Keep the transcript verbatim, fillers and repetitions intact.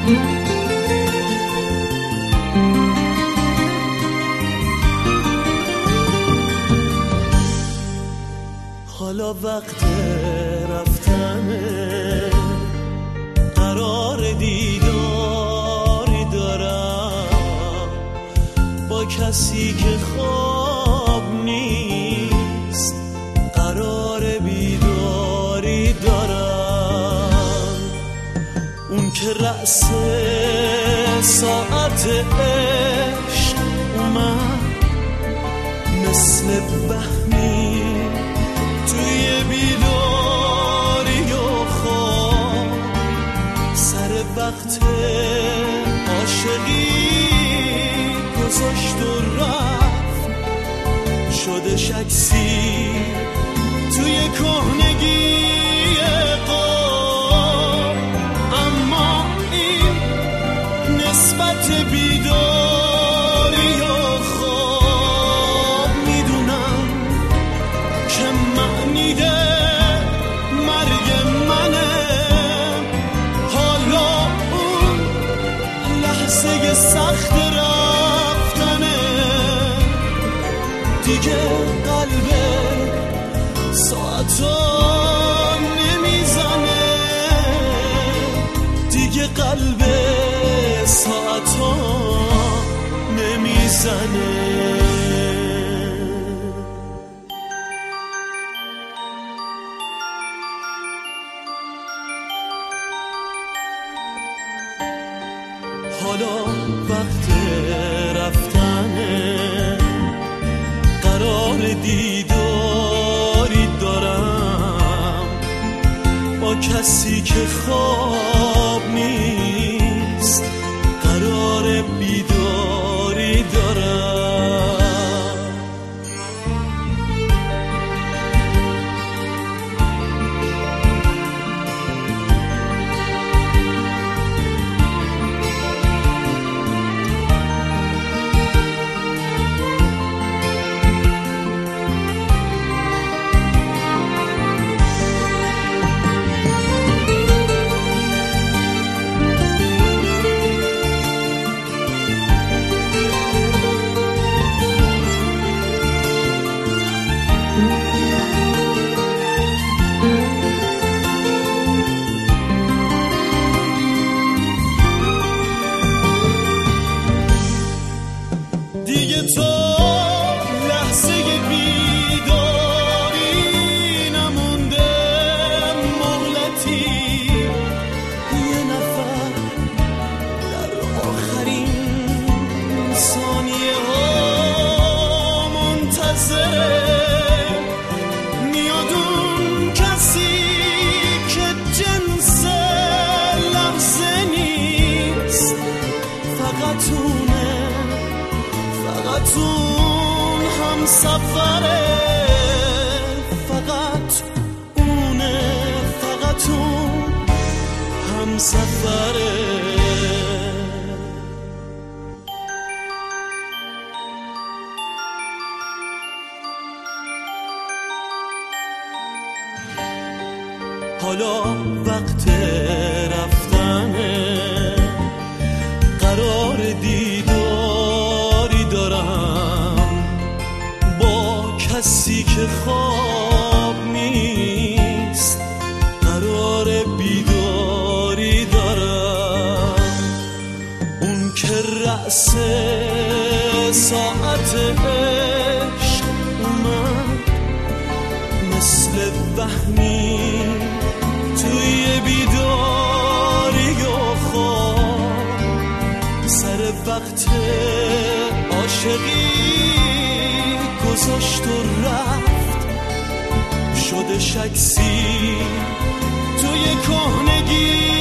حالا وقت رفتنه، قرار دیداری دارم با کسی که خواب نیست، قرار بیداری دارم. اون که رأس ساعت عشق اومد مثل بهمی توی بیداری و خواب، سر وقت عاشقی گذاشت و رفت، شده شکسی توی کهنگی قاب. اما این نسبت بیداری و خواب میدونم که معنی مرگ منه. حالا اون لحظه سخت رفتنه، دیگه قلب ساعتا نمیزنه، دیگه قلب ساعتا نمیزنه. حالا وقت رفتنه، قرار دیداری دارم با کسی که خواب نیست، قرار بیداری دارم. دیگه تو لحظه بیداری نمونده، مهلتی یه نفر در آخرین ثانیه ها منتظره. میاد اون کسی که جنس لحظه نیست، فقط اونه، فقط اون هم سفره، فقط اونه، فقط اون هم سفره. حالا وقت رفتنه، قرار دیداری دارم با کسی که خواب نیست، قرار بیداری دارم. اون که رأس ساعت عشق اومد مثل وهمی توی بیداری و خواب، سر وقت عاشقی گذاشت و رفت، شده شکسی توی کهنگی